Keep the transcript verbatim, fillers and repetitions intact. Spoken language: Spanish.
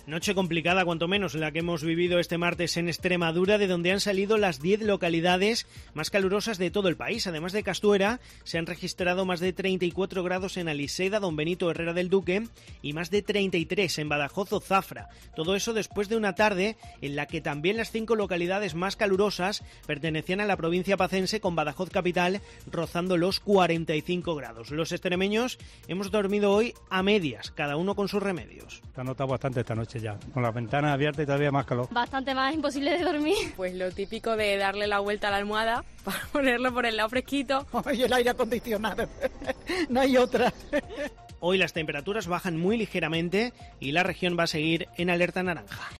Noche complicada, cuanto menos, la que hemos vivido este martes en Extremadura, de donde han salido las diez localidades más calurosas de todo el país. Además de Castuera, se han registrado más de treinta y cuatro grados en Aliseda, Don Benito, Herrera del Duque, y más de treinta y tres en Badajoz o Zafra. Todo eso después de una tarde en la que también las cinco localidades más calurosas pertenecían a la provincia pacense, con Badajoz capital rozando los cuarenta y cinco grados. Los extremeños hemos dormido hoy a medias, cada uno con sus remedios. Se ha notado bastante esta noche ya, con las ventanas abiertas y todavía más calor. Bastante más imposible de dormir. Pues lo típico de darle la vuelta a la almohada para ponerlo por el lado fresquito. Y el aire acondicionado, no hay otra. Hoy las temperaturas bajan muy ligeramente y la región va a seguir en alerta naranja.